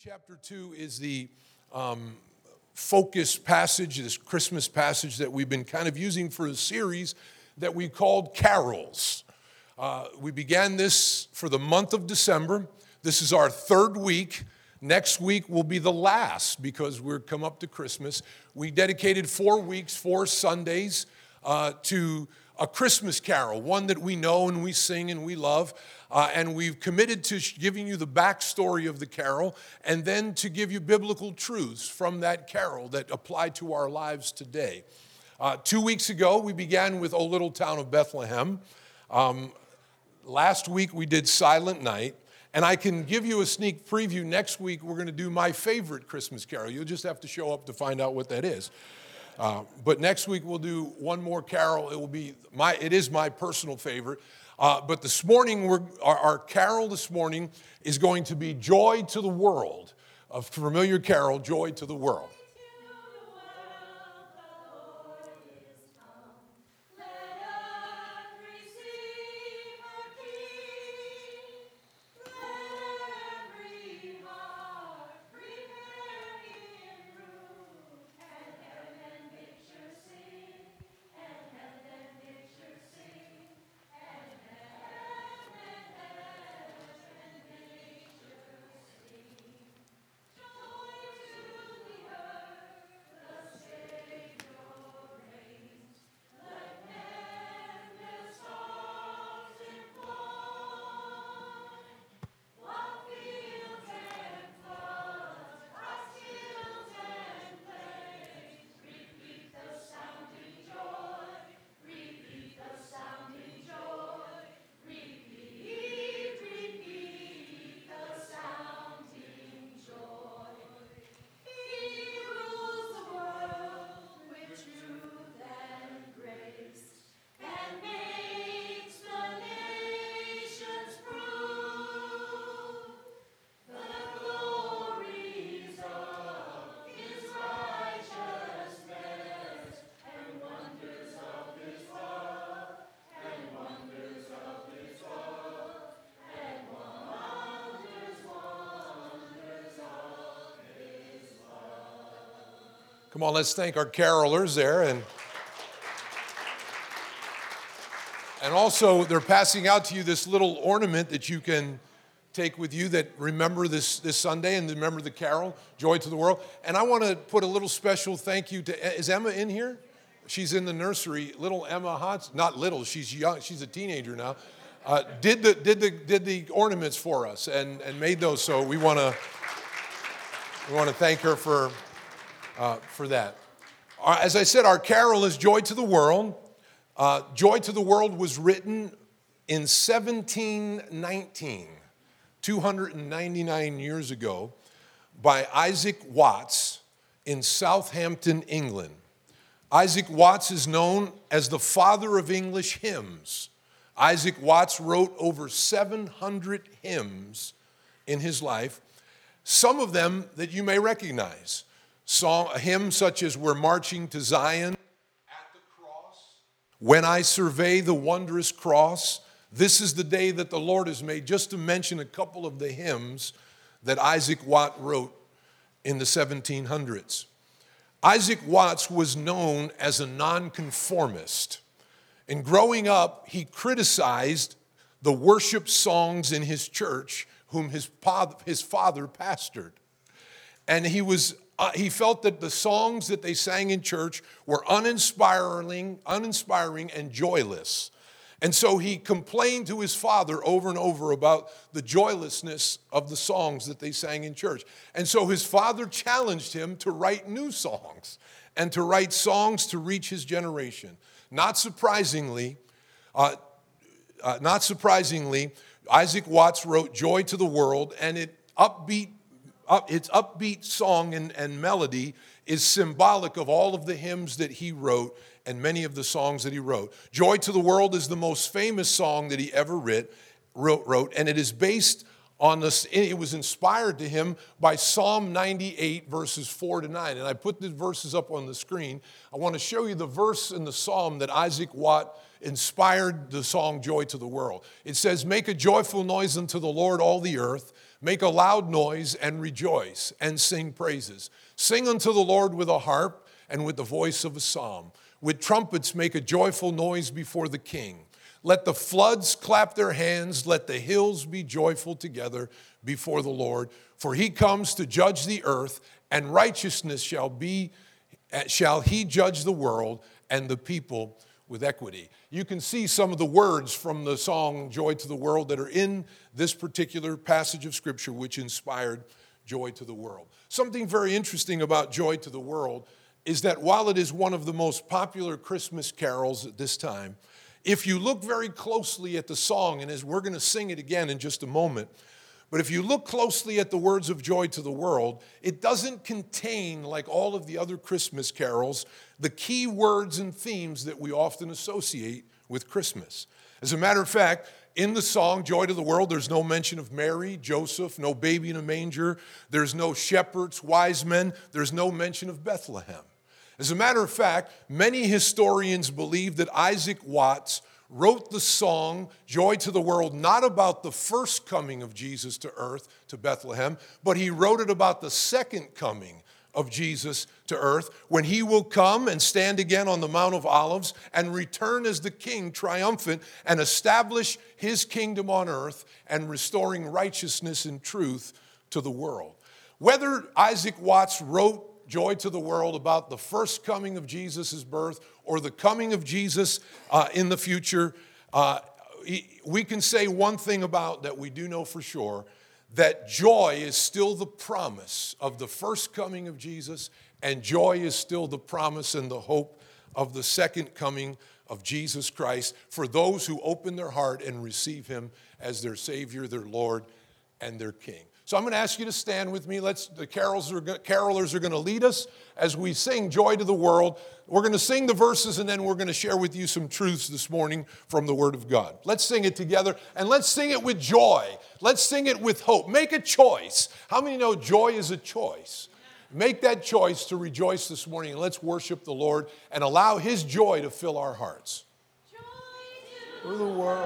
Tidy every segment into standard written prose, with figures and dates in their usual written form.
Chapter 2 is the focus passage, this Christmas passage that we've been kind of using for a series that we called Carols. We began this for the month of December. This is our third week. Next week will be the last because we're come up to Christmas. We dedicated 4 weeks, 4 Sundays to a Christmas carol, one that we know and we sing and we love. And we've committed to giving you the backstory of the carol and then to give you biblical truths from that carol that apply to our lives today. 2 weeks ago, we began with O Little Town of Bethlehem. Last week, we did Silent Night. And I can give you a sneak preview. Next week, we're going to do my favorite Christmas carol. You'll just have to show up to find out what that is. But next week, we'll do one more carol. It is my personal favorite. But this morning, our carol this morning is going to be Joy to the World, a familiar carol, Joy to the World. Come on, let's thank our carolers there. And also, they're passing out to you this little ornament that you can take with you that remember this Sunday and remember the carol, Joy to the World. And I want to put a little special thank you to, is Emma in here? She's in the nursery. Little Emma Hotz, not little, she's young, she's a teenager now. Did the ornaments for us and made those. So we want to thank her for that. As I said, our carol is Joy to the World. Joy to the World was written in 1719, 299 years ago, by Isaac Watts in Southampton, England. Isaac Watts is known as the father of English hymns. Isaac Watts wrote over 700 hymns in his life, some of them that you may recognize. A hymn such as We're Marching to Zion, At the Cross, When I Survey the Wondrous Cross, This is the Day That the Lord Has Made, just to mention a couple of the hymns that Isaac Watts wrote in the 1700s. Isaac Watts was known as a nonconformist. And growing up, he criticized the worship songs in his church, whom his father pastored. And he felt that the songs that they sang in church were uninspiring and joyless. And so he complained to his father over and over about the joylessness of the songs that they sang in church. And so his father challenged him to write new songs and to write songs to reach his generation. Not surprisingly, Isaac Watts wrote Joy to the World, and its upbeat song and melody is symbolic of all of the hymns that he wrote and many of the songs that he wrote. Joy to the World is the most famous song that he ever wrote, and it is based on this. It was inspired to him by Psalm 98, verses 4 to 9. And I put the verses up on the screen. I want to show you the verse in the psalm that Isaac Watt inspired the song Joy to the World. It says, "Make a joyful noise unto the Lord, all the earth. Make a loud noise and rejoice and sing praises. Sing unto the Lord with a harp and with the voice of a psalm. With trumpets make a joyful noise before the King. Let the floods clap their hands. Let the hills be joyful together before the Lord. For he comes to judge the earth, and righteousness shall he judge the world and the people with equity." You can see some of the words from the song Joy to the World that are in this particular passage of Scripture which inspired Joy to the World. Something very interesting about Joy to the World is that while it is one of the most popular Christmas carols at this time, if you look very closely at the song, and as we're going to sing it again in just a moment, but if you look closely at the words of Joy to the World, it doesn't contain, like all of the other Christmas carols, the key words and themes that we often associate with Christmas. As a matter of fact, in the song Joy to the World, there's no mention of Mary, Joseph, no baby in a manger, there's no shepherds, wise men, there's no mention of Bethlehem. As a matter of fact, many historians believe that Isaac Watts wrote the song Joy to the World not about the first coming of Jesus to earth, to Bethlehem, but he wrote it about the second coming of Jesus to earth, when he will come and stand again on the Mount of Olives and return as the King triumphant and establish his kingdom on earth and restoring righteousness and truth to the world. Whether Isaac Watts wrote Joy to the World about the first coming of Jesus' birth or the coming of Jesus in the future, we can say one thing about that we do know for sure, that joy is still the promise of the first coming of Jesus, and joy is still the promise and the hope of the second coming of Jesus Christ for those who open their heart and receive him as their Savior, their Lord, and their King. So I'm going to ask you to stand with me. The carolers are going to lead us as we sing Joy to the World. We're going to sing the verses, and then we're going to share with you some truths this morning from the Word of God. Let's sing it together, and let's sing it with joy. Let's sing it with hope. Make a choice. How many know joy is a choice? Make that choice to rejoice this morning, and let's worship the Lord and allow his joy to fill our hearts. Joy to the world.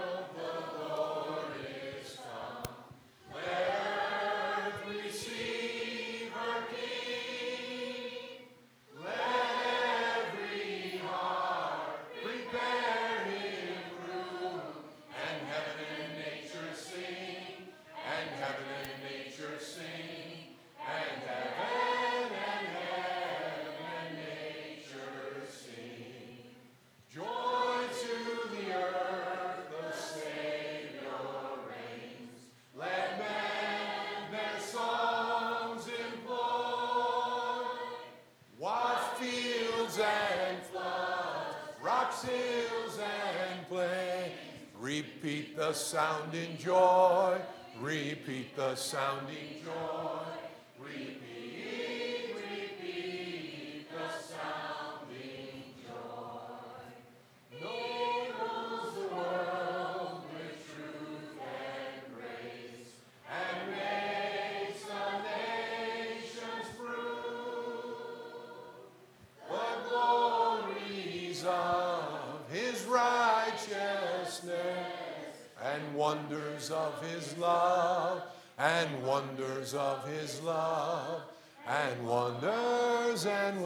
Repeat the sounding joy, repeat the sounding joy, repeat the sounding joy. Knows the world with truth and grace, and makes the nations prove the glories of his righteousness. And wonders of his love, and wonders of his love, and wonders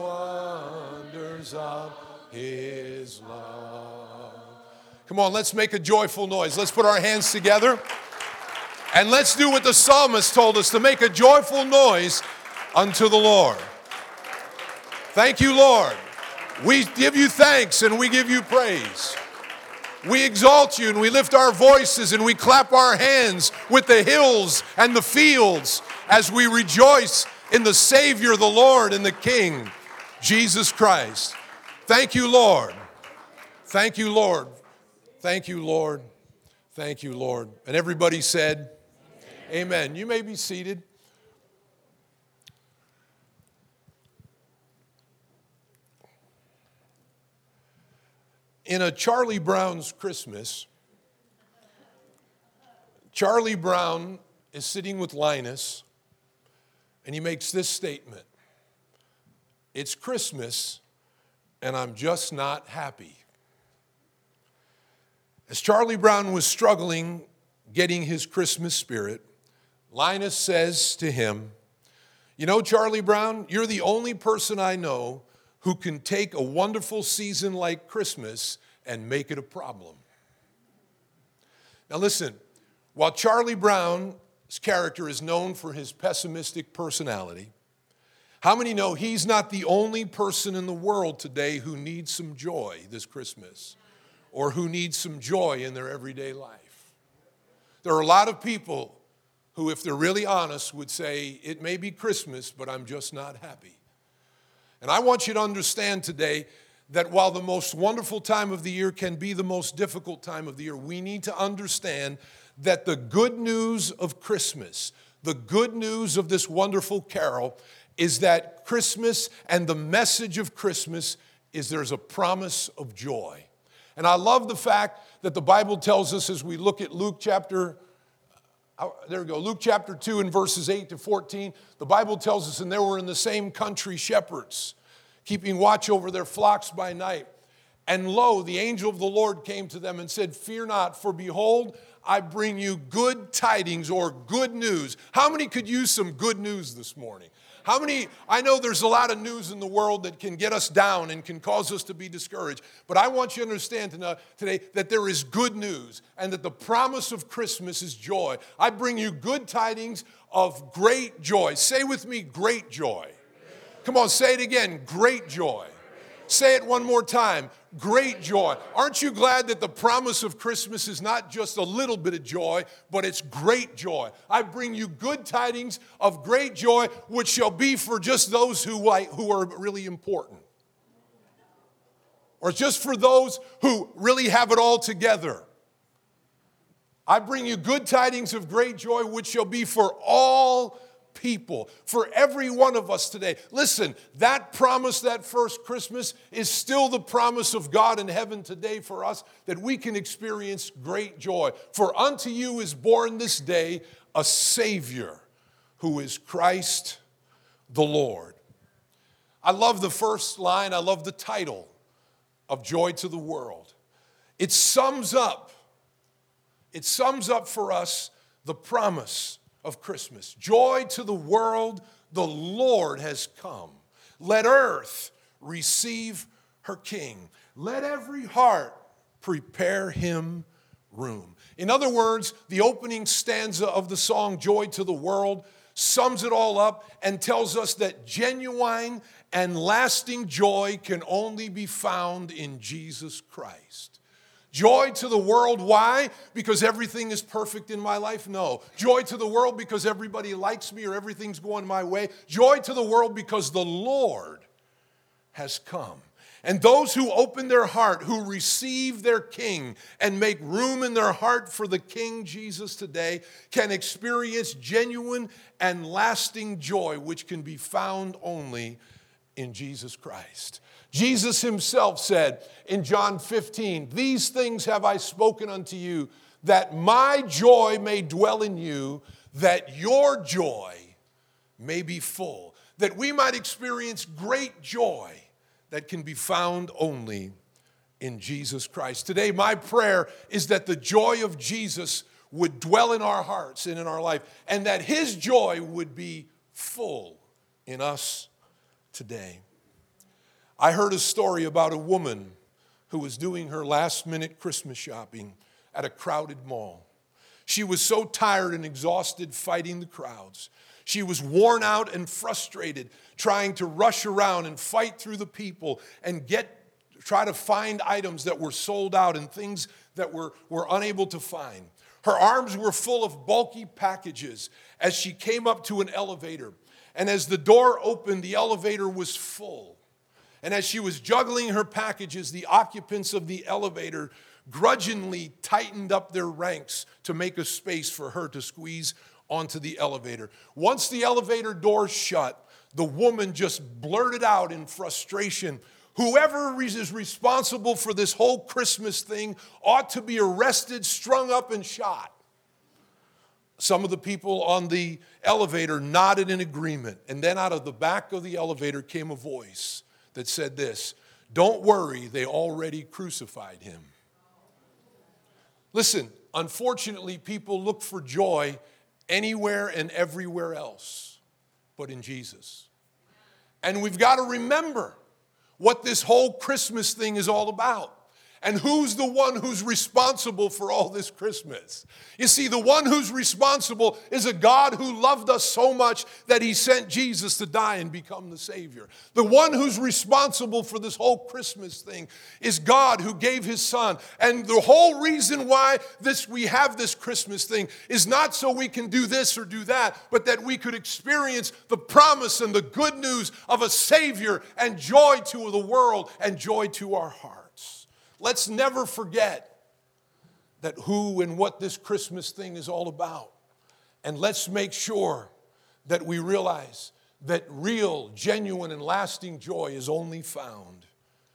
of his love. Come on, let's make a joyful noise. Let's put our hands together, and let's do what the psalmist told us, to make a joyful noise unto the Lord. Thank you, Lord. We give you thanks and we give you praise. We exalt you and we lift our voices and we clap our hands with the hills and the fields as we rejoice in the Savior, the Lord, and the King, Jesus Christ. Thank you, Lord. Thank you, Lord. Thank you, Lord. Thank you, Lord. And everybody said, Amen. You may be seated. In a Charlie Brown's Christmas, Charlie Brown is sitting with Linus, and he makes this statement: "It's Christmas, and I'm just not happy." As Charlie Brown was struggling getting his Christmas spirit, Linus says to him, "You know, Charlie Brown, you're the only person I know who can take a wonderful season like Christmas and make it a problem." Now listen, while Charlie Brown's character is known for his pessimistic personality, how many know he's not the only person in the world today who needs some joy this Christmas, or who needs some joy in their everyday life? There are a lot of people who, if they're really honest, would say, "It may be Christmas, but I'm just not happy." And I want you to understand today that while the most wonderful time of the year can be the most difficult time of the year, we need to understand that the good news of Christmas, the good news of this wonderful carol, is that Christmas and the message of Christmas is there's a promise of joy. And I love the fact that the Bible tells us, as we look at Luke chapter 2 and verses 8 to 14, the Bible tells us, "And there were in the same country shepherds, keeping watch over their flocks by night. And lo, the angel of the Lord came to them and said, 'Fear not, for behold, I bring you good tidings,'" or good news. How many could use some good news this morning? How many? I know there's a lot of news in the world that can get us down and can cause us to be discouraged. But I want you to understand today that there is good news and that the promise of Christmas is joy. I bring you good tidings of great joy. Say with me, great joy. Come on, say it again, great joy. Say it one more time, great joy. Aren't you glad that the promise of Christmas is not just a little bit of joy, but it's great joy? I bring you good tidings of great joy, which shall be for just those who are really important. Or just for those who really have it all together. I bring you good tidings of great joy, which shall be for all people, for every one of us today. Listen, that promise, that first Christmas, is still the promise of God in heaven today for us, that we can experience great joy. "For unto you is born this day a Savior, who is Christ the Lord." I love the first line. I love the title of Joy to the World. It sums up for us the promise of Christmas. Joy to the world, the Lord has come. Let earth receive her King. Let every heart prepare him room. In other words, the opening stanza of the song Joy to the World sums it all up and tells us that genuine and lasting joy can only be found in Jesus Christ. Joy to the world, why? Because everything is perfect in my life? No. Joy to the world because everybody likes me or everything's going my way? Joy to the world because the Lord has come. And those who open their heart, who receive their King and make room in their heart for the King Jesus today, can experience genuine and lasting joy, which can be found only in Jesus Christ. Jesus himself said in John 15, "These things have I spoken unto you, that my joy may dwell in you, that your joy may be full." That we might experience great joy that can be found only in Jesus Christ. Today, my prayer is that the joy of Jesus would dwell in our hearts and in our life, and that his joy would be full in us today. I heard a story about a woman who was doing her last-minute Christmas shopping at a crowded mall. She was so tired and exhausted fighting the crowds. She was worn out and frustrated trying to rush around and fight through the people and try to find items that were sold out and things that were unable to find. Her arms were full of bulky packages as she came up to an elevator. And as the door opened, the elevator was full. And as she was juggling her packages, the occupants of the elevator grudgingly tightened up their ranks to make a space for her to squeeze onto the elevator. Once the elevator doors shut, the woman just blurted out in frustration, "Whoever is responsible for this whole Christmas thing ought to be arrested, strung up, and shot." Some of the people on the elevator nodded in agreement. And then out of the back of the elevator came a voice that said this, "Don't worry, they already crucified him." Listen, unfortunately, people look for joy anywhere and everywhere else but in Jesus. And we've got to remember what this whole Christmas thing is all about. And who's the one who's responsible for all this Christmas? You see, the one who's responsible is a God who loved us so much that he sent Jesus to die and become the Savior. The one who's responsible for this whole Christmas thing is God who gave his Son. And the whole reason why we have this Christmas thing is not so we can do this or do that, but that we could experience the promise and the good news of a Savior and joy to the world and joy to our hearts. Let's never forget that who and what this Christmas thing is all about. And let's make sure that we realize that real, genuine, and lasting joy is only found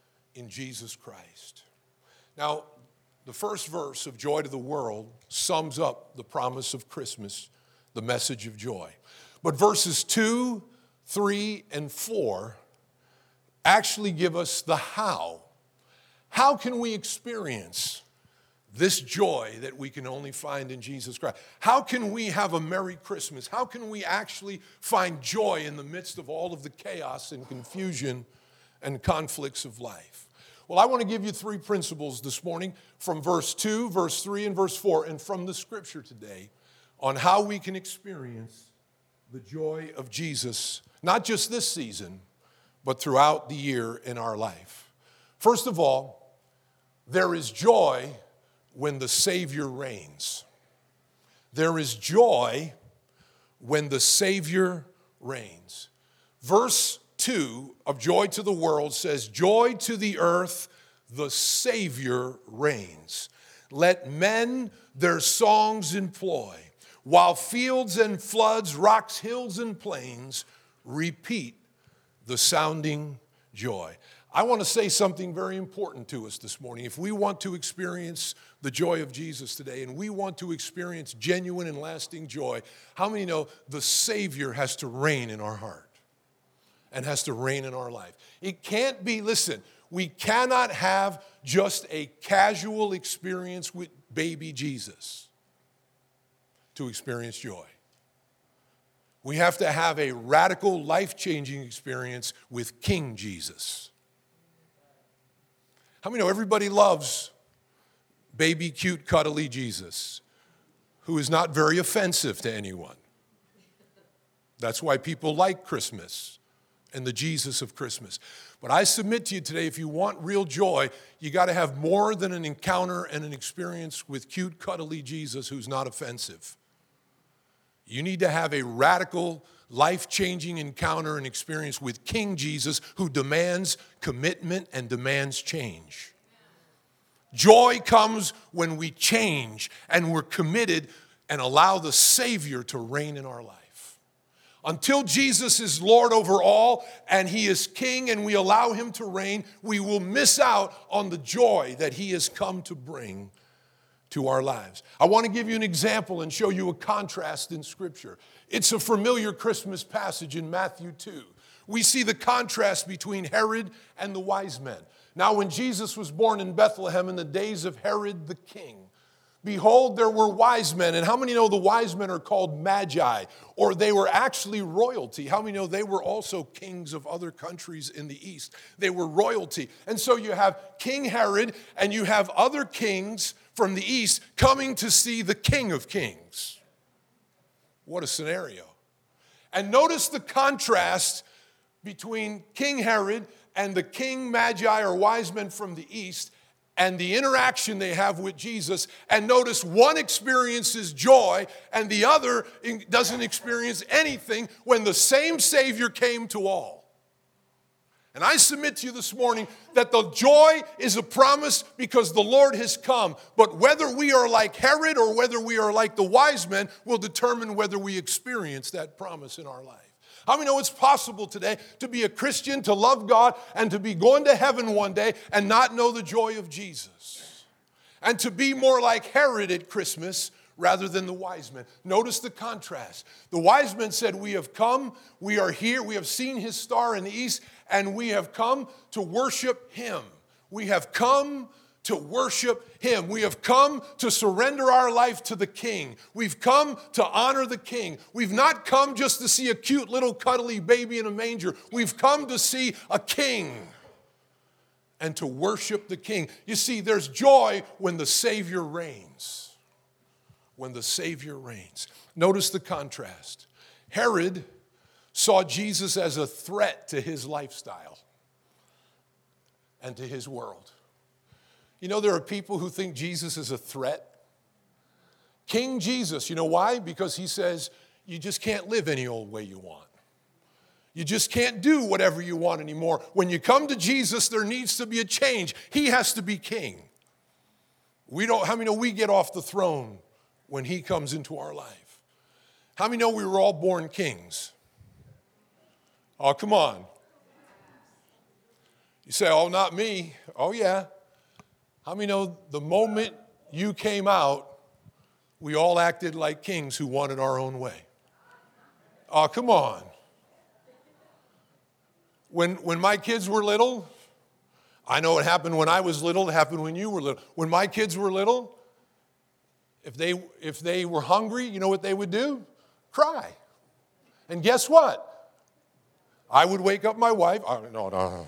in Jesus Christ. Now, the first verse of Joy to the World sums up the promise of Christmas, the message of joy. But verses 2, 3, and 4 actually give us the how. How can we experience this joy that we can only find in Jesus Christ? How can we have a Merry Christmas? How can we actually find joy in the midst of all of the chaos and confusion and conflicts of life? Well, I want to give you 3 principles this morning from verse 2, verse 3, and verse 4, and from the scripture today on how we can experience the joy of Jesus, not just this season, but throughout the year in our life. First of all, there is joy when the Savior reigns. There is joy when the Savior reigns. Verse 2 of Joy to the World says, "Joy to the earth, the Savior reigns. Let men their songs employ, while fields and floods, rocks, hills, and plains repeat the sounding joy." I want to say something very important to us this morning. If we want to experience the joy of Jesus today and we want to experience genuine and lasting joy, how many know the Savior has to reign in our heart and has to reign in our life? It can't be, listen, we cannot have just a casual experience with baby Jesus to experience joy. We have to have a radical, life-changing experience with King Jesus. How many know everybody loves baby, cute, cuddly Jesus, who is not very offensive to anyone? That's why people like Christmas and the Jesus of Christmas. But I submit to you today, if you want real joy, you got to have more than an encounter and an experience with cute, cuddly Jesus who's not offensive. You need to have a radical, life-changing encounter and experience with King Jesus, who demands commitment and demands change. Joy comes when we change and we're committed and allow the Savior to reign in our life. Until Jesus is Lord over all and he is King and we allow him to reign, we will miss out on the joy that he has come to bring to our lives. I want to give you an example and show you a contrast in Scripture. It's a familiar Christmas passage in Matthew 2. We see the contrast between Herod and the wise men. Now, when Jesus was born in Bethlehem in the days of Herod the king, behold, there were wise men. And how many know the wise men are called magi, or they were actually royalty? How many know they were also kings of other countries in the east? They were royalty. And so you have King Herod and you have other kings from the east coming to see the King of Kings. What a scenario. And notice the contrast between King Herod and the king magi or wise men from the east and the interaction they have with Jesus. And notice one experiences joy and the other doesn't experience anything when the same Savior came to all. And I submit to you this morning that the joy is a promise because the Lord has come. But whether we are like Herod or whether we are like the wise men will determine whether we experience that promise in our life. How many know it's possible today to be a Christian, to love God, and to be going to heaven one day and not know the joy of Jesus? And to be more like Herod at Christmas rather than the wise men. Notice the contrast. The wise men said, we have come, we are here, we have seen his star in the east, and we have come to worship him. We have come to worship him. We have come to surrender our life to the king. We've come to honor the king. We've not come just to see a cute little cuddly baby in a manger. We've come to see a king and to worship the king. You see, there's joy when the Savior reigns. When the Savior reigns. Notice the contrast. Herod saw Jesus as a threat to his lifestyle and to his world. You know, there are people who think Jesus is a threat. King Jesus, you know why? Because he says, you just can't live any old way you want. You just can't do whatever you want anymore. When you come to Jesus, there needs to be a change. He has to be king. How many know we get off the throne when he comes into our life? How many know we were all born kings? Oh, come on. You say, oh, not me. Oh, yeah. How many know the moment you came out, we all acted like kings who wanted our own way? Oh, come on. When my kids were little, I know it happened when I was little, it happened when you were little. When my kids were little, if they were hungry, you know what they would do? Cry. And guess what? I would wake up my wife. No.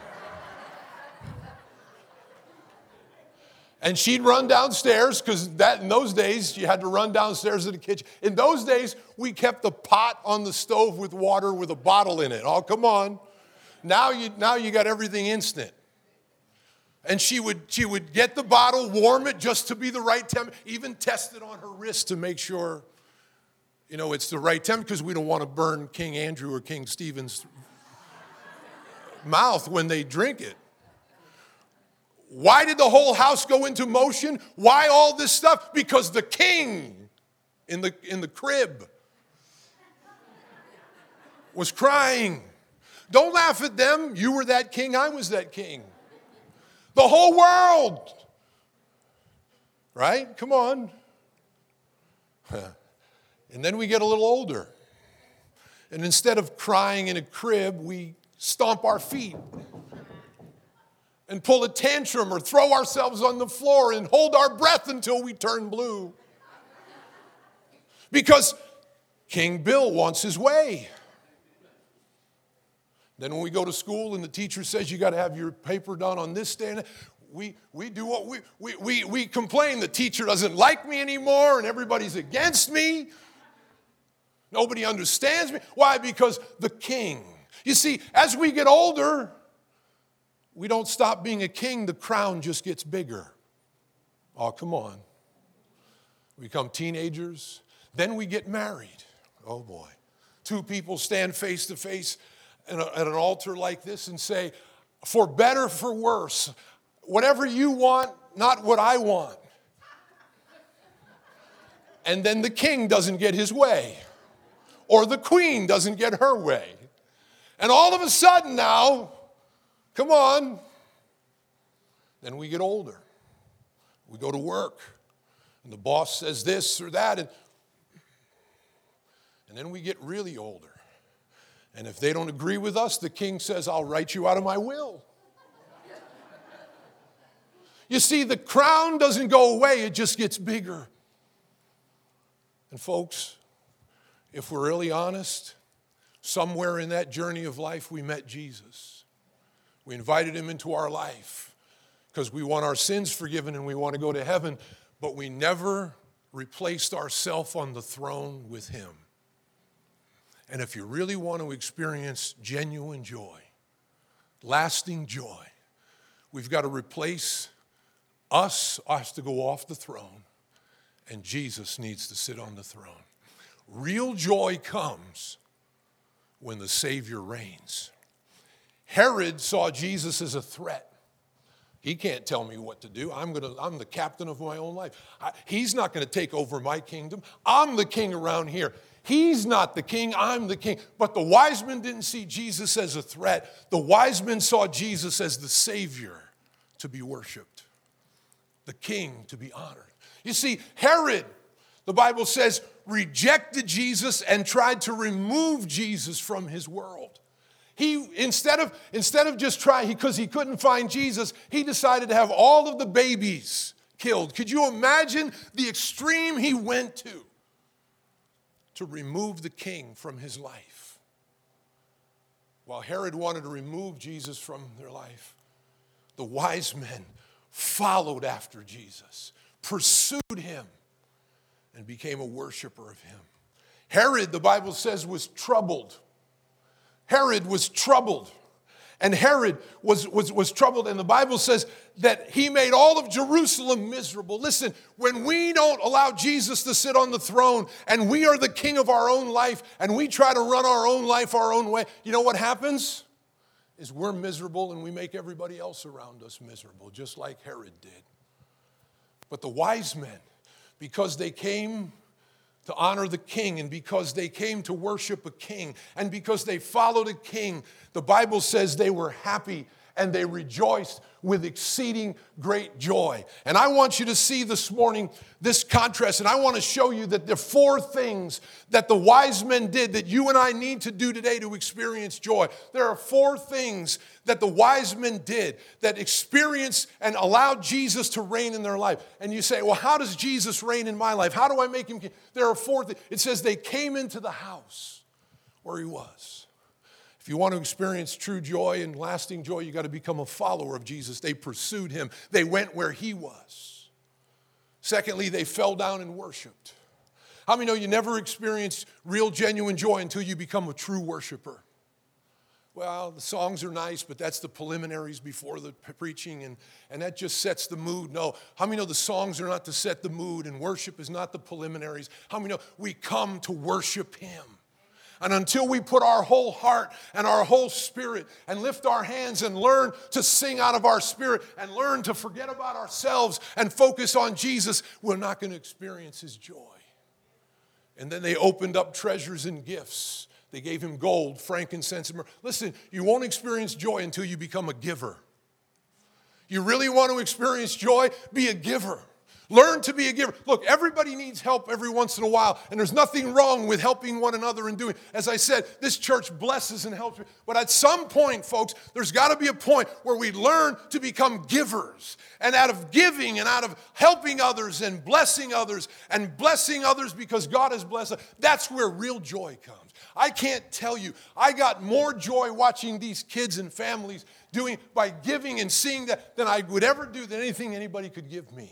And she'd run downstairs, because in those days, you had to run downstairs to the kitchen. In those days, we kept the pot on the stove with water with a bottle in it. Oh, come on. Now you got everything instant. And she would get the bottle, warm it just to be the right temperature, even test it on her wrist to make sure, it's the right temperature, because we don't want to burn King Andrew or King Stephen's mouth when they drink it. Why did the whole house go into motion? Why all this stuff? Because the king in the crib was crying. Don't laugh at them. You were that king, I was that king. The whole world. Right? Come on. And then we get a little older. And instead of crying in a crib, we stomp our feet and pull a tantrum or throw ourselves on the floor and hold our breath until we turn blue. Because King Bill wants his way. Then when we go to school and the teacher says you got to have your paper done on this day, and we do what we complain. The teacher doesn't like me anymore and everybody's against me. Nobody understands me. Why? Because the king. You see, as we get older, we don't stop being a king. The crown just gets bigger. Oh, come on. We become teenagers. Then we get married. Oh, boy. Two people stand face to face at an altar like this and say, for better, for worse, whatever you want, not what I want. And then the king doesn't get his way, or the queen doesn't get her way. And all of a sudden now, come on, then we get older. We go to work, and the boss says this or that, and then we get really older. And if they don't agree with us, the king says, I'll write you out of my will. You see, the crown doesn't go away, it just gets bigger. And folks, if we're really honest, somewhere in that journey of life we met Jesus. We invited him into our life because we want our sins forgiven and we want to go to heaven, but we never replaced ourselves on the throne with him. And if you really want to experience genuine joy, lasting joy, we've got to replace us to go off the throne, and Jesus needs to sit on the throne. Real joy comes when the Savior reigns. Herod saw Jesus as a threat. He can't tell me what to do. I'm the captain of my own life. He's not going to take over my kingdom. I'm the king around here. He's not the king, I'm the king. But the wise men didn't see Jesus as a threat. The wise men saw Jesus as the Savior to be worshiped, the king to be honored. You see, Herod, the Bible says, rejected Jesus and tried to remove Jesus from his world. He, instead of just trying, because he couldn't find Jesus, he decided to have all of the babies killed. Could you imagine the extreme he went to remove the king from his life? While Herod wanted to remove Jesus from their life, the wise men followed after Jesus, pursued him, and became a worshiper of him. Herod, the Bible says, was troubled. Herod was troubled. And Herod was troubled. And the Bible says that he made all of Jerusalem miserable. Listen, when we don't allow Jesus to sit on the throne and we are the king of our own life and we try to run our own life our own way, you know what happens? Is we're miserable and we make everybody else around us miserable, just like Herod did. But the wise men, because they came to honor the king, and because they came to worship a king, and because they followed a king, the Bible says they were happy and they rejoiced with exceeding great joy. And I want you to see this morning this contrast, and I want to show you that there are 4 things that the wise men did that you and I need to do today to experience joy. There are 4 things that the wise men did that experienced and allowed Jesus to reign in their life. And you say, well, how does Jesus reign in my life? How do I make him king? There are 4 things. It says they came into the house where he was. If you want to experience true joy and lasting joy, you got to become a follower of Jesus. They pursued him. They went where he was. Secondly, they fell down and worshiped. How many know you never experience real, genuine joy until you become a true worshiper? Well, the songs are nice, but that's the preliminaries before the preaching, and that just sets the mood. No, how many know the songs are not to set the mood, and worship is not the preliminaries? How many know we come to worship him? And until we put our whole heart and our whole spirit and lift our hands and learn to sing out of our spirit and learn to forget about ourselves and focus on Jesus, we're not going to experience his joy. And then they opened up treasures and gifts. They gave him gold, frankincense, and myrrh. Listen, you won't experience joy until you become a giver. You really want to experience joy? Be a giver. Learn to be a giver. Look, everybody needs help every once in a while, and there's nothing wrong with helping one another and doing. As I said, this church blesses and helps. But at some point, folks, there's got to be a point where we learn to become givers. And out of giving and out of helping others and blessing others because God has blessed us, that's where real joy comes. I can't tell you, I got more joy watching these kids and families doing by giving and seeing that than I would ever do than anything anybody could give me.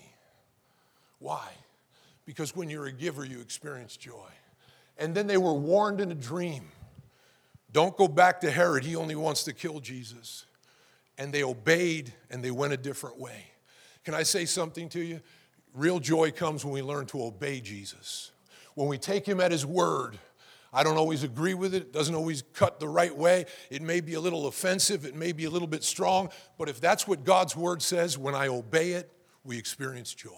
Why? Because when you're a giver, you experience joy. And then they were warned in a dream. Don't go back to Herod. He only wants to kill Jesus. And they obeyed, and they went a different way. Can I say something to you? Real joy comes when we learn to obey Jesus. When we take him at his word. I don't always agree with it. It doesn't always cut the right way. It may be a little offensive. It may be a little bit strong. But if that's what God's word says, when I obey it, we experience joy.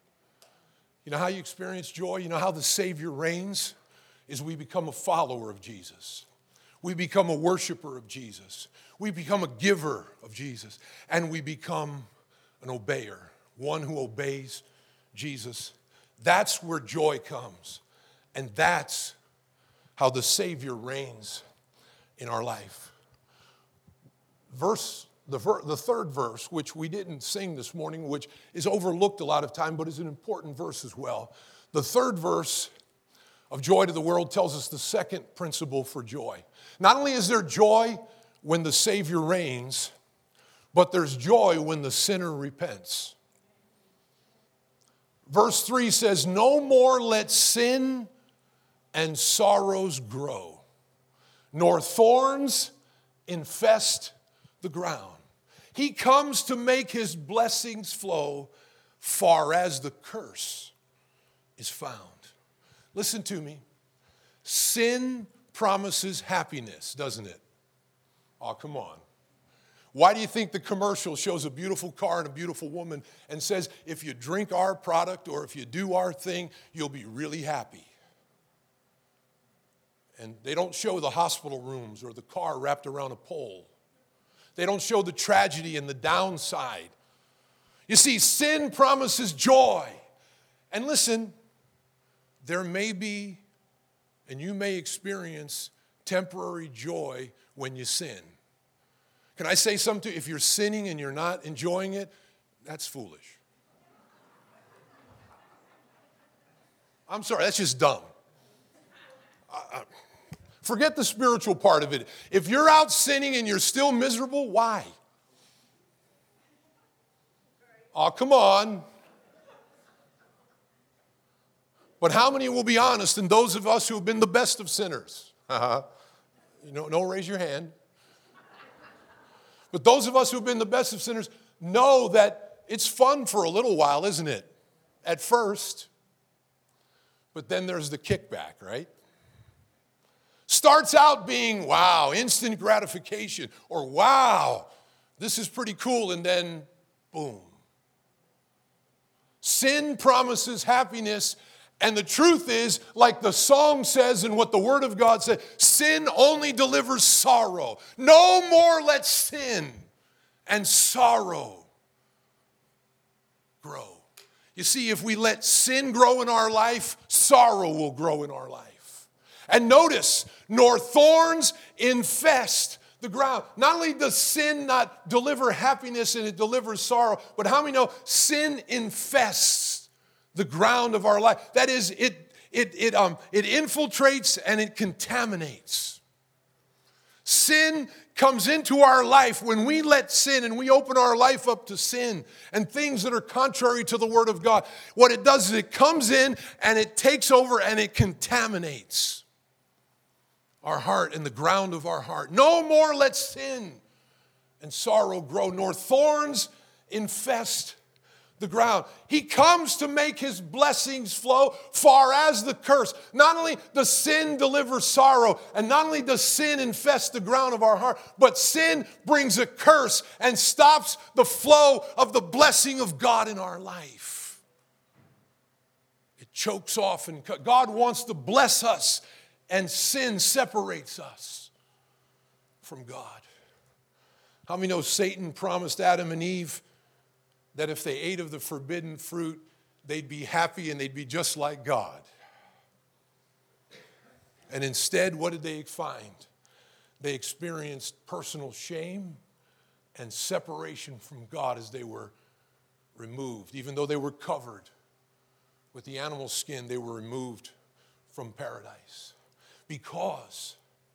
You know how you experience joy? You know how the Savior reigns? Is we become a follower of Jesus. We become a worshiper of Jesus. We become a giver of Jesus. And we become an obeyer, one who obeys Jesus. That's where joy comes. And that's how the Savior reigns in our life. The third verse, which we didn't sing this morning, which is overlooked a lot of time, but is an important verse as well. The third verse of Joy to the World tells us the second principle for joy. Not only is there joy when the Savior reigns, but there's joy when the sinner repents. Verse 3 says, "No more let sin and sorrows grow, nor thorns infest the ground. He comes to make his blessings flow far as the curse is found." Listen to me. Sin promises happiness, doesn't it? Oh, come on. Why do you think the commercial shows a beautiful car and a beautiful woman and says, if you drink our product or if you do our thing, you'll be really happy? And they don't show the hospital rooms or the car wrapped around a pole. They don't show the tragedy and the downside. You see, sin promises joy. And listen, there may be, and you may experience temporary joy when you sin. Can I say something to you? If you're sinning and you're not enjoying it, that's foolish. I'm sorry, that's just dumb. Forget the spiritual part of it. If you're out sinning and you're still miserable, why? Oh, come on. But how many will be honest, and those of us who have been the best of sinners? Don't raise your hand. But those of us who have been the best of sinners know that it's fun for a little while, isn't it? At first. But then there's the kickback, right? Starts out being, wow, instant gratification, or wow, this is pretty cool, and then boom. Sin promises happiness, and the truth is, like the song says and what the Word of God says, sin only delivers sorrow. No more let sin and sorrow grow. You see, if we let sin grow in our life, sorrow will grow in our life. And notice, nor thorns infest the ground. Not only does sin not deliver happiness and it delivers sorrow, but how many know sin infests the ground of our life? That is, it infiltrates and it contaminates. Sin comes into our life when we let sin and we open our life up to sin and things that are contrary to the Word of God. What it does is it comes in and it takes over and it contaminates our heart and the ground of our heart. No more let sin and sorrow grow, nor thorns infest the ground. He comes to make his blessings flow far as the curse. Not only does sin deliver sorrow, and not only does sin infest the ground of our heart, but sin brings a curse and stops the flow of the blessing of God in our life. It chokes off, and God wants to bless us, and sin separates us from God. How many know Satan promised Adam and Eve that if they ate of the forbidden fruit, they'd be happy and they'd be just like God? And instead, what did they find? They experienced personal shame and separation from God as they were removed. Even though they were covered with the animal skin, they were removed from paradise because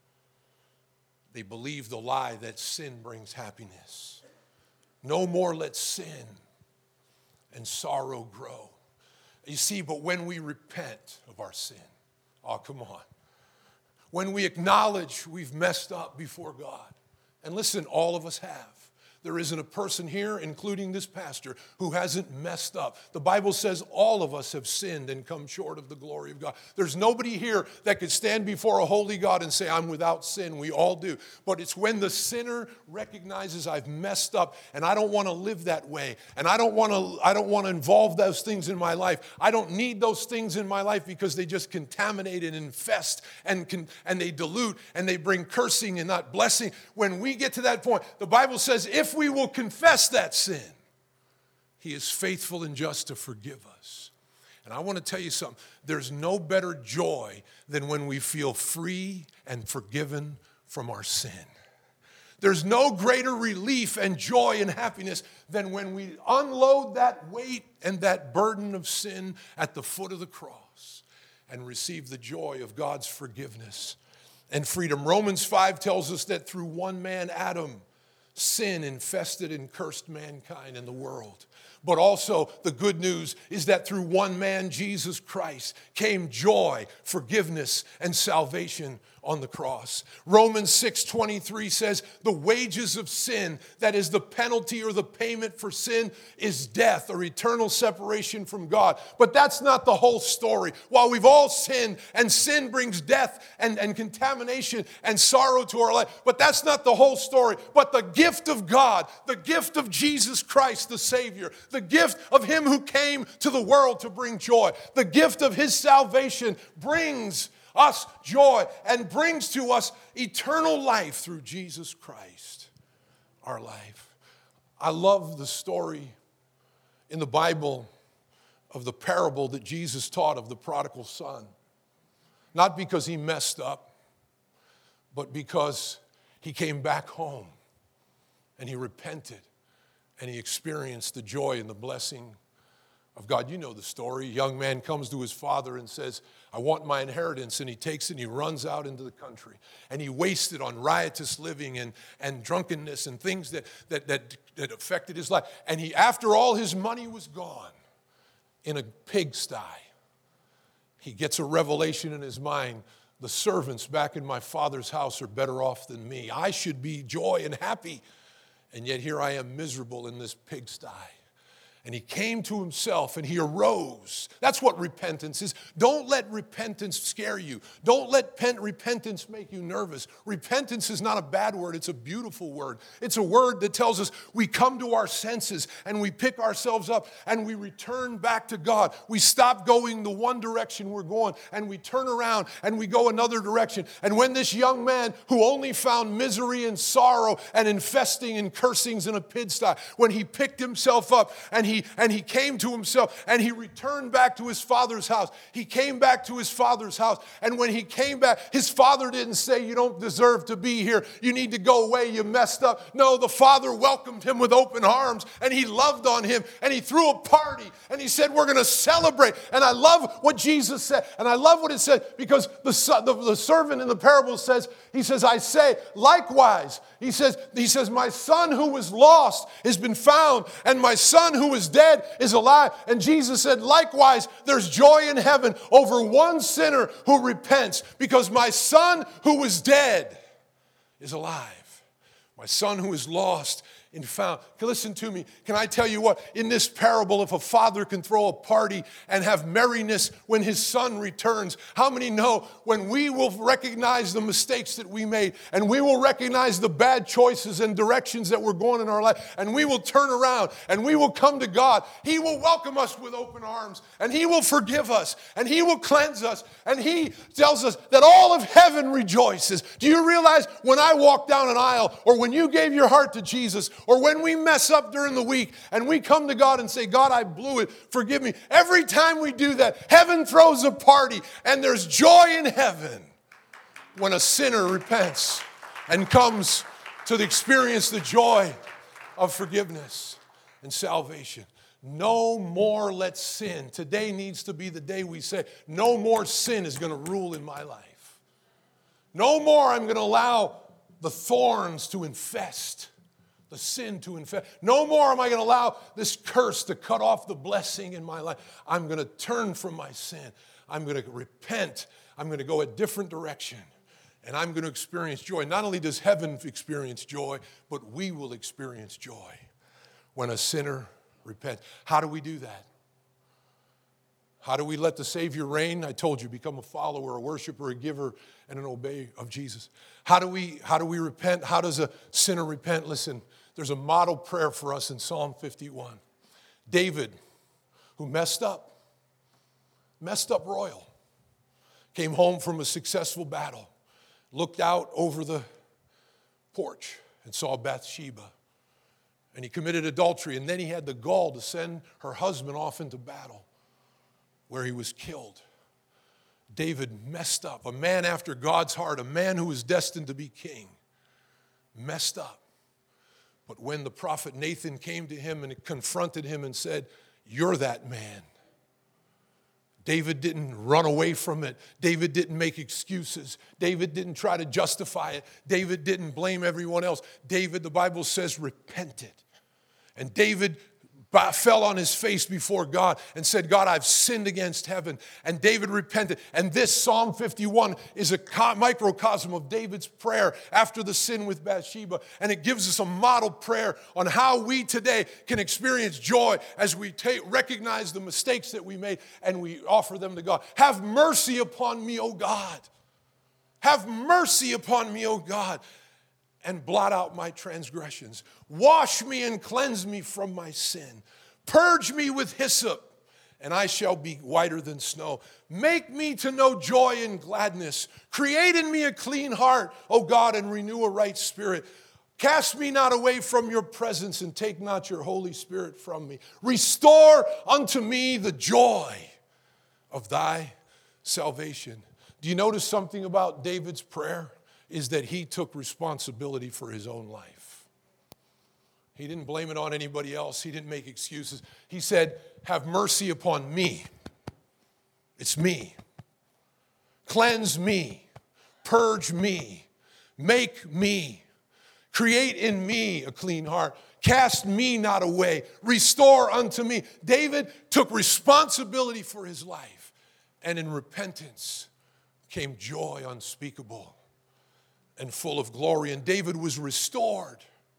they believed the lie that sin brings happiness. No more let sin and sorrow grow. You see, but when we repent of our sin, oh, come on. When we acknowledge we've messed up before God, and listen, all of us have. There isn't a person here, including this pastor, who hasn't messed up. The Bible says all of us have sinned and come short of the glory of God. There's nobody here that could stand before a holy God and say, I'm without sin. We all do. But it's when the sinner recognizes I've messed up and I don't want to live that way. And I don't want to involve those things in my life. I don't need those things in my life because they just contaminate and infest and they dilute and they bring cursing and not blessing. When we get to that point, the Bible says if we will confess that sin, he is faithful and just to forgive us. And I want to tell you something. There's no better joy than when we feel free and forgiven from our sin. There's no greater relief and joy and happiness than when we unload that weight and that burden of sin at the foot of the cross and receive the joy of God's forgiveness and freedom. Romans 5 tells us that through one man, Adam, sin infested and cursed mankind in the world. But also the good news is that through one man, Jesus Christ, came joy, forgiveness, and salvation on the cross. Romans 6:23 says, the wages of sin, that is the penalty or the payment for sin, is death or eternal separation from God. But that's not the whole story. While we've all sinned, and sin brings death and contamination and sorrow to our life, but that's not the whole story. But the gift of God, the gift of Jesus Christ, the Savior, the gift of Him who came to the world to bring joy, the gift of His salvation brings us joy and brings to us eternal life through Jesus Christ, our life. I love the story in the Bible of the parable that Jesus taught of the prodigal son. Not because he messed up, but because he came back home and he repented and he experienced the joy and the blessing of God. You know the story. A young man comes to his father and says, I want my inheritance. And he takes it and he runs out into the country. And he wasted on riotous living and drunkenness and things that affected his life. And he, after all his money was gone, in a pigsty, he gets a revelation in his mind. The servants back in my father's house are better off than me. I should be joy and happy. And yet here I am miserable in this pigsty. And he came to himself and he arose. That's what repentance is. Don't let repentance scare you. Don't let repentance make you nervous. Repentance is not a bad word. It's a beautiful word. It's a word that tells us we come to our senses and we pick ourselves up and we return back to God. We stop going the one direction we're going and we turn around and we go another direction. And when this young man who only found misery and sorrow and infesting and cursings in a pigsty, when he picked himself up and he came to himself and he returned back to his father's house. He came back to his father's house. And when he came back, his father didn't say, you don't deserve to be here. You need to go away. You messed up. No, the father welcomed him with open arms and he loved on him and he threw a party and he said, we're going to celebrate. And I love what Jesus said. And I love what it said because the servant in the parable says, he says, I say, likewise, he says, my son who was lost has been found and my son who was dead is alive. And Jesus said, likewise, there's joy in heaven over one sinner who repents because my son who was dead is alive. My son who is lost and found. Listen to me. Can I tell you what? In this parable, if a father can throw a party and have merriness when his son returns, how many know when we will recognize the mistakes that we made and we will recognize the bad choices and directions that we're going in our life and we will turn around and we will come to God, he will welcome us with open arms and he will forgive us and he will cleanse us and he tells us that all of heaven rejoices. Do you realize when I walk down an aisle or when you gave your heart to Jesus or when we mess up during the week and we come to God and say, God, I blew it, forgive me. Every time we do that, heaven throws a party and there's joy in heaven when a sinner repents and comes to experience the joy of forgiveness and salvation. No more let sin. Today needs to be the day we say, no more sin is going to rule in my life. No more I'm going to allow the thorns to infest. The sin to infect. No more am I going to allow this curse to cut off the blessing in my life. I'm going to turn from my sin. I'm going to repent. I'm going to go a different direction. And I'm going to experience joy. Not only does heaven experience joy, but we will experience joy when a sinner repents. How do we do that? How do we let the Savior reign? I told you, become a follower, a worshiper, a giver, and an obey of Jesus. How do we repent? How does a sinner repent? Listen, there's a model prayer for us in Psalm 51. David, who messed up royal, came home from a successful battle, looked out over the porch and saw Bathsheba. And he committed adultery, and then he had the gall to send her husband off into battle where he was killed. David messed up, a man after God's heart, a man who was destined to be king, messed up. But when the prophet Nathan came to him and confronted him and said, you're that man, David didn't run away from it. David didn't make excuses. David didn't try to justify it. David didn't blame everyone else. David, the Bible says, repented. And David fell on his face before God and said, God, I've sinned against heaven. And David repented. And this Psalm 51 is a microcosm of David's prayer after the sin with Bathsheba. And it gives us a model prayer on how we today can experience joy as we recognize the mistakes that we made and we offer them to God. Have mercy upon me, O God. Have mercy upon me, O God, and blot out my transgressions. Wash me and cleanse me from my sin. Purge me with hyssop, and I shall be whiter than snow. Make me to know joy and gladness. Create in me a clean heart, O God, and renew a right spirit. Cast me not away from your presence, and take not your Holy Spirit from me. Restore unto me the joy of thy salvation. Do you notice something about David's prayer? Is that he took responsibility for his own life. He didn't blame it on anybody else. He didn't make excuses. He said, have mercy upon me. It's me. Cleanse me. Purge me. Make me. Create in me a clean heart. Cast me not away. Restore unto me. David took responsibility for his life. And in repentance came joy unspeakable and full of glory. And David was restored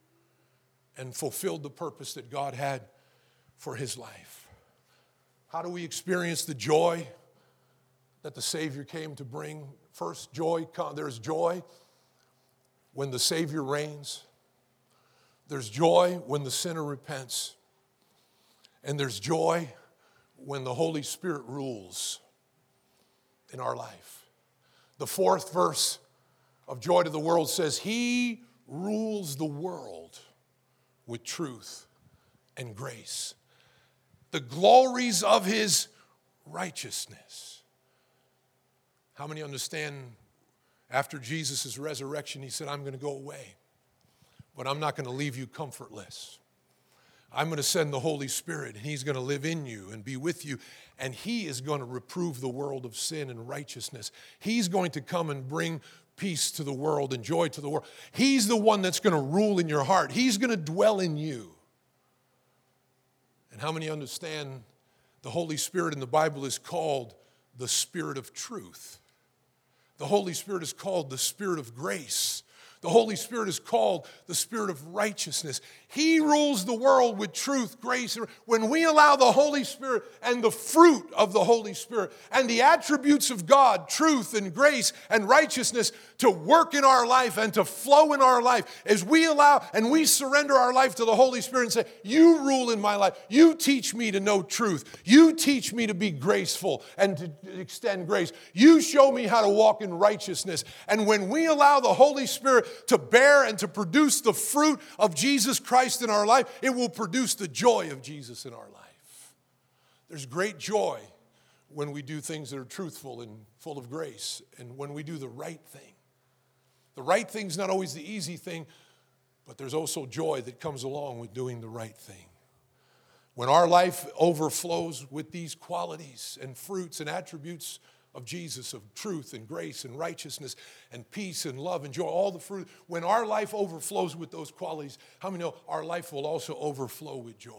and fulfilled the purpose that God had for his life. How do we experience the joy that the Savior came to bring? First, there's joy when the Savior reigns. There's joy when the sinner repents. And there's joy when the Holy Spirit rules in our life. The fourth verse of Joy to the World says, He rules the world with truth and grace. The glories of His righteousness. How many understand after Jesus' resurrection, He said, I'm going to go away, but I'm not going to leave you comfortless. I'm going to send the Holy Spirit, and He's going to live in you and be with you, and He is going to reprove the world of sin and righteousness. He's going to come and bring peace to the world and joy to the world. He's the one that's going to rule in your heart. He's going to dwell in you. And how many understand the Holy Spirit in the Bible is called the Spirit of truth? The Holy Spirit is called the Spirit of grace. The Holy Spirit is called the Spirit of righteousness. He rules the world with truth, grace. When we allow the Holy Spirit and the fruit of the Holy Spirit and the attributes of God, truth and grace and righteousness, to work in our life and to flow in our life, as we allow and we surrender our life to the Holy Spirit and say, you rule in my life. You teach me to know truth. You teach me to be graceful and to extend grace. You show me how to walk in righteousness. And when we allow the Holy Spirit to bear and to produce the fruit of Jesus Christ in our life, it will produce the joy of Jesus in our life. There's great joy when we do things that are truthful and full of grace, and when we do the right thing. The right thing's not always the easy thing, but there's also joy that comes along with doing the right thing. When our life overflows with these qualities and fruits and attributes of Jesus, of truth and grace and righteousness and peace and love and joy, all the fruit, when our life overflows with those qualities, how many know our life will also overflow with joy?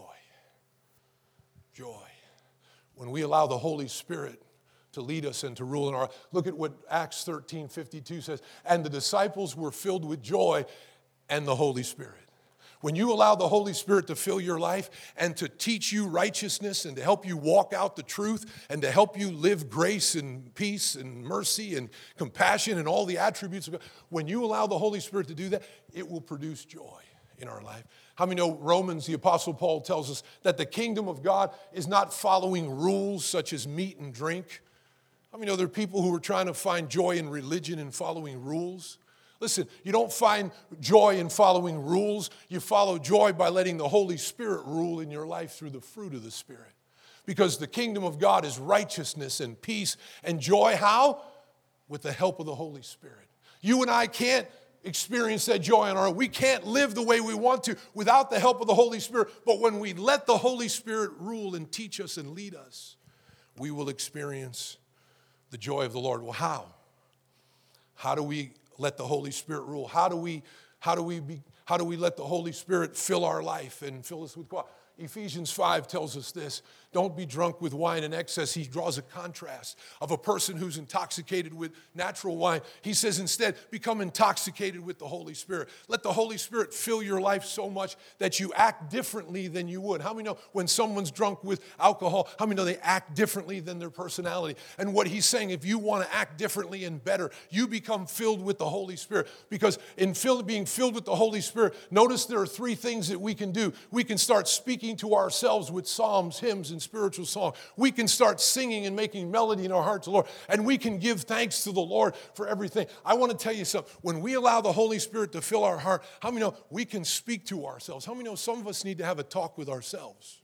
Joy. When we allow the Holy Spirit to lead us and to rule in our, look at what Acts 13:52 says, and the disciples were filled with joy and the Holy Spirit. When you allow the Holy Spirit to fill your life and to teach you righteousness and to help you walk out the truth and to help you live grace and peace and mercy and compassion and all the attributes of God, when you allow the Holy Spirit to do that, it will produce joy in our life. How many know Romans, the Apostle Paul tells us that the kingdom of God is not following rules such as meat and drink? How many know there are people who are trying to find joy in religion and following rules? Listen, you don't find joy in following rules. You follow joy by letting the Holy Spirit rule in your life through the fruit of the Spirit. Because the kingdom of God is righteousness and peace and joy. How? With the help of the Holy Spirit. You and I can't experience that joy on our own. We can't live the way we want to without the help of the Holy Spirit. But when we let the Holy Spirit rule and teach us and lead us, we will experience the joy of the Lord. Well, how? How do we let the Holy Spirit rule? How do we let the Holy Spirit fill our life and fill us with quality? Ephesians 5 tells us this. Don't be drunk with wine in excess. He draws a contrast of a person who's intoxicated with natural wine. He says instead, become intoxicated with the Holy Spirit. Let the Holy Spirit fill your life so much that you act differently than you would. How many know when someone's drunk with alcohol, how many know they act differently than their personality? And what he's saying, if you want to act differently and better, you become filled with the Holy Spirit. Because in being filled with the Holy Spirit, notice there are three things that we can do. We can start speaking speaking to ourselves with psalms, hymns, and spiritual song. We can start singing and making melody in our heart to the Lord, and we can give thanks to the Lord for everything. I want to tell you something. When we allow the Holy Spirit to fill our heart, how many know we can speak to ourselves? How many know some of us need to have a talk with ourselves?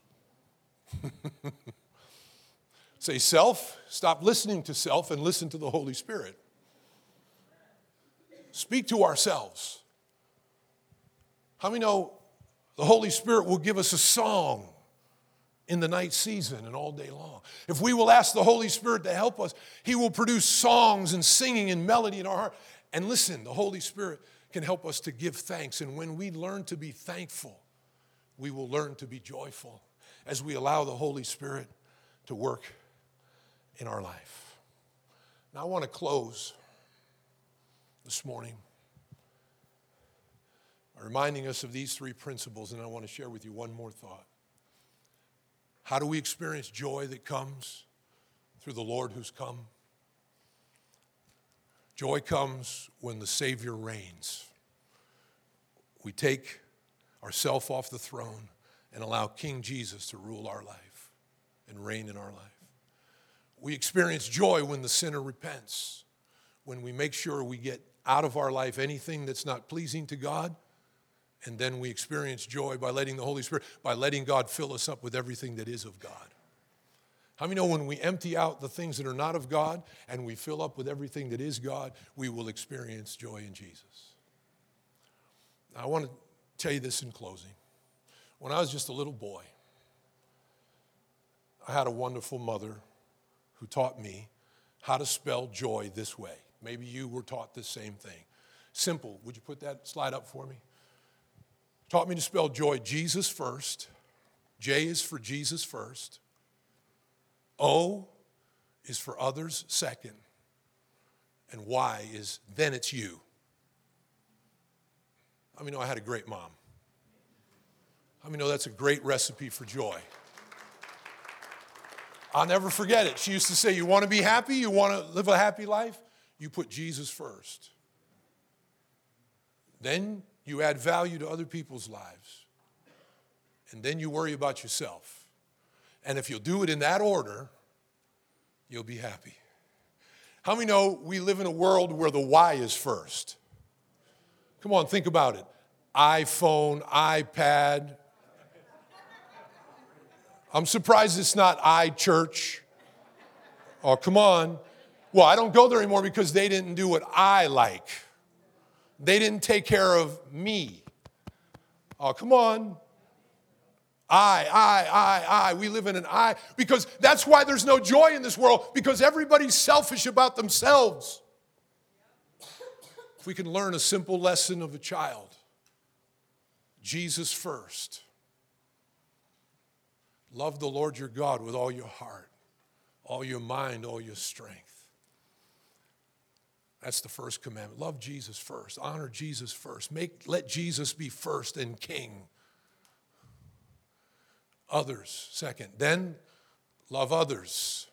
Say, self, stop listening to self and listen to the Holy Spirit. Speak to ourselves. How many know the Holy Spirit will give us a song in the night season and all day long? If we will ask the Holy Spirit to help us, He will produce songs and singing and melody in our heart. And listen, the Holy Spirit can help us to give thanks. And when we learn to be thankful, we will learn to be joyful as we allow the Holy Spirit to work in our life. Now I want to close this morning reminding us of these three principles, and I want to share with you one more thought. How do we experience joy that comes through the Lord who's come? Joy comes when the Savior reigns. We take ourselves off the throne and allow King Jesus to rule our life and reign in our life. We experience joy when the sinner repents, when we make sure we get out of our life anything that's not pleasing to God, and then we experience joy by letting the Holy Spirit, by letting God fill us up with everything that is of God. How many know when we empty out the things that are not of God and we fill up with everything that is God, we will experience joy in Jesus? Now, I want to tell you this in closing. When I was just a little boy, I had a wonderful mother who taught me how to spell joy this way. Maybe you were taught the same thing. Simple. Would you put that slide up for me? Taught me to spell joy Jesus first. J is for Jesus first. O is for others second. And Y is then it's you. How many know I had a great mom? How many know that's a great recipe for joy? I'll never forget it. She used to say, you want to be happy? You want to live a happy life? You put Jesus first. Then you add value to other people's lives. And then you worry about yourself. And if you'll do it in that order, you'll be happy. How many know we live in a world where the Y is first? Come on, think about it. iPhone, iPad. I'm surprised it's not iChurch. Oh, come on. Well, I don't go there anymore because they didn't do what I like. They didn't take care of me. Oh, come on. I. We live in an I. Because that's why there's no joy in this world. Because everybody's selfish about themselves. If we can learn a simple lesson of a child. Jesus first. Love the Lord your God with all your heart, all your mind, all your strength. That's the first commandment. Love Jesus first. Honor Jesus first. Let Jesus be first and king. Others second. Then love others.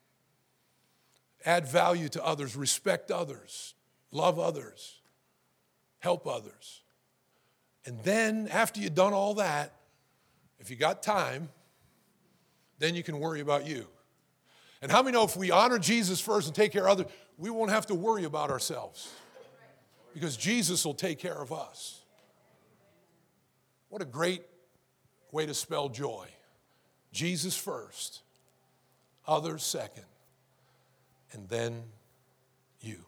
Add value to others. Respect others. Love others. Help others. And then after you've done all that, if you got time, then you can worry about you. And how many know if we honor Jesus first and take care of others, we won't have to worry about ourselves because Jesus will take care of us. What a great way to spell joy. Jesus first, others second, and then you.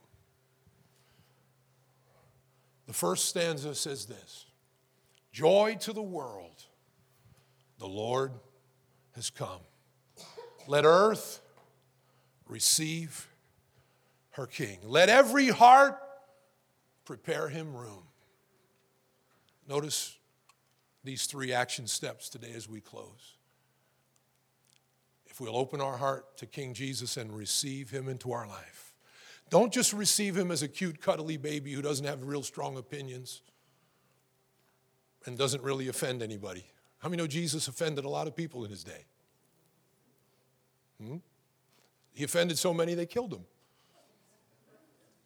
The first stanza says this: joy to the world, the Lord has come. Let earth receive her King. Let every heart prepare him room. Notice these three action steps today as we close. If we'll open our heart to King Jesus and receive him into our life. Don't just receive him as a cute, cuddly baby who doesn't have real strong opinions and doesn't really offend anybody. How many know Jesus offended a lot of people in his day? He offended so many they killed him.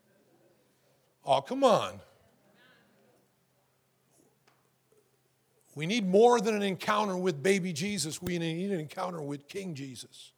Oh, come on. We need more than an encounter with baby Jesus. We need an encounter with King Jesus.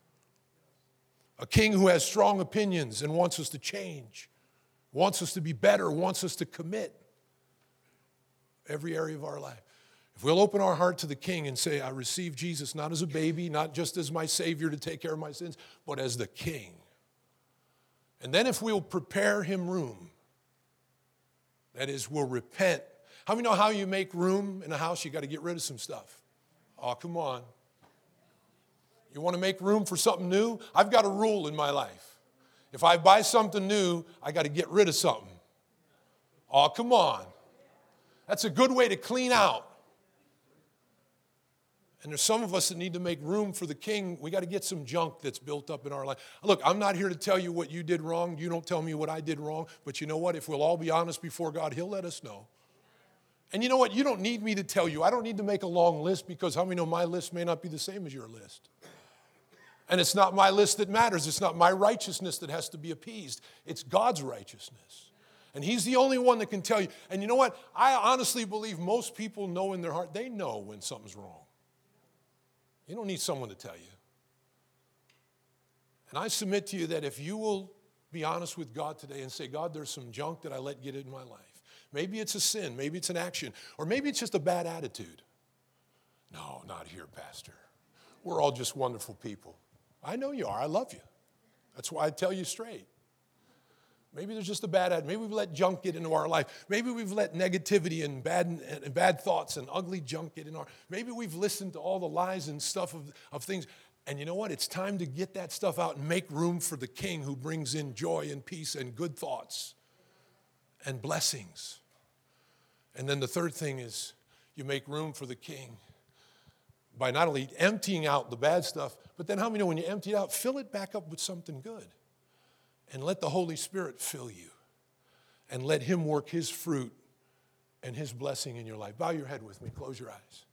A king who has strong opinions and wants us to change, wants us to be better, wants us to commit every area of our life. If we'll open our heart to the King and say, I receive Jesus not as a baby, not just as my Savior to take care of my sins, but as the King. And then if we'll prepare him room, that is, we'll repent. How many know how you make room in a house? You got to get rid of some stuff. Oh, come on. You want to make room for something new? I've got a rule in my life. If I buy something new, I got to get rid of something. Oh, come on. That's a good way to clean out. And there's some of us that need to make room for the King. We got to get some junk that's built up in our life. Look, I'm not here to tell you what you did wrong. You don't tell me what I did wrong. But you know what? If we'll all be honest before God, he'll let us know. And you know what? You don't need me to tell you. I don't need to make a long list, because how many know my list may not be the same as your list? And it's not my list that matters. It's not my righteousness that has to be appeased. It's God's righteousness. And he's the only one that can tell you. And you know what? I honestly believe most people know in their heart, they know when something's wrong. You don't need someone to tell you. And I submit to you that if you will be honest with God today and say, God, there's some junk that I let get in my life. Maybe it's a sin, maybe it's an action, or maybe it's just a bad attitude. No, not here, Pastor. We're all just wonderful people. I know you are. I love you. That's why I tell you straight. Maybe there's just a bad attitude. Maybe we've let junk get into our life. Maybe we've let negativity and bad thoughts and ugly junk get in our. Maybe we've listened to all the lies and stuff of things. And you know what? It's time to get that stuff out and make room for the King who brings in joy and peace and good thoughts and blessings. And then the third thing is you make room for the King by not only emptying out the bad stuff, but then how many know when you empty it out, fill it back up with something good. And let the Holy Spirit fill you. And let him work his fruit and his blessing in your life. Bow your head with me. Close your eyes.